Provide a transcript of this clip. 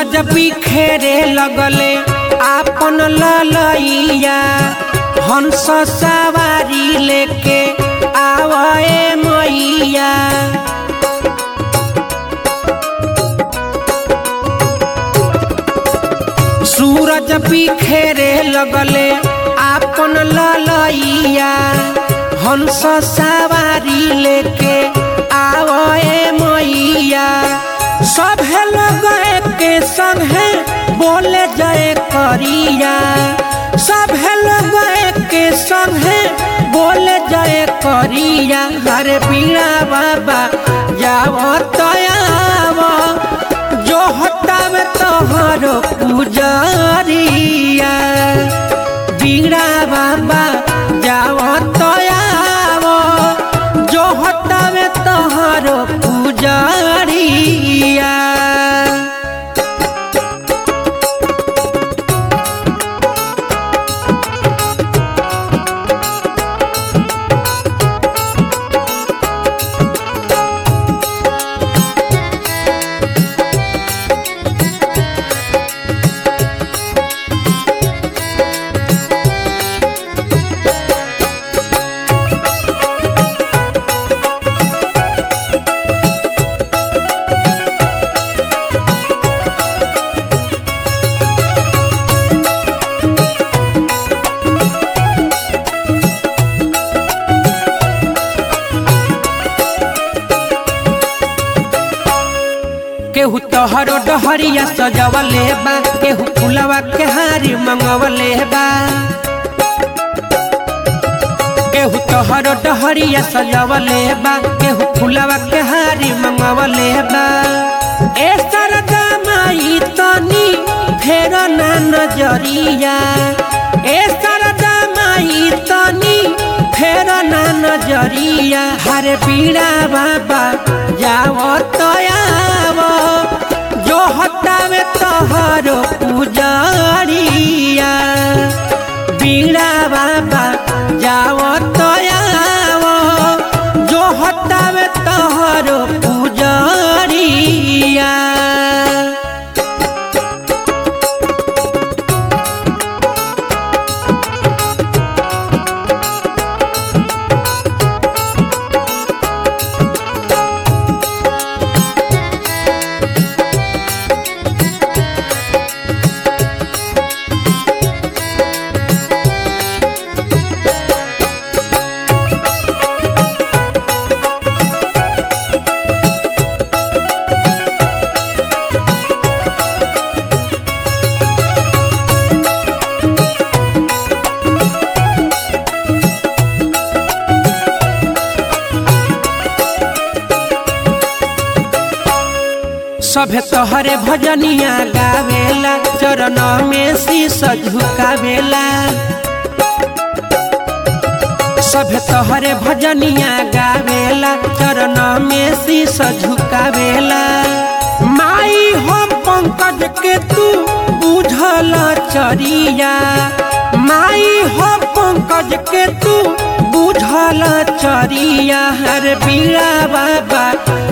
सूरज बिखेरे लगले आपन ललैया हंस सवारी लेके आवे मैया। सूरज बिखेरे लगले आपन ललैया हंस सवारी लेके आवे मैया। सभे लोग के संगे बोले जय करिया, सभे लोग के संगे बोले जय करिया। हरे बीड़ा बाबा जाओ तयाव जो हटावे तोहरो पुजरिया। बीड़ा बाबा जाओ तयाव जो हटावे तोहरो पुजरिया। केहू तोहरो डहरिया सजवले बा, केहू फुलवा के हारी मंगवले बा। केहू तोहरो डहरिया सजवले बा, केहू फुलवा के हारी मंगवले बा। ए सरदा माई तनी फेरो ना नजरिया, ए सरदा माई तनी फेरो ना नजरिया। हरे बीड़ा बाबा जाओ तयाव जो हटावे तोहरो पुजरिया। बीड़ा बाबा जाओ तयाव जो हटावे तोहरो पुजरिया। सभे तोहरे भजनिया गावेला चरण में शीश झुकावेला। सभे तोहरे भजनिया गावेला चरण में शीश झुकावेला। माई हो पंकज के तू बुझल चरिया, माई हो पंकज के तू बुझल चरिया। हर बीड़ा बाबा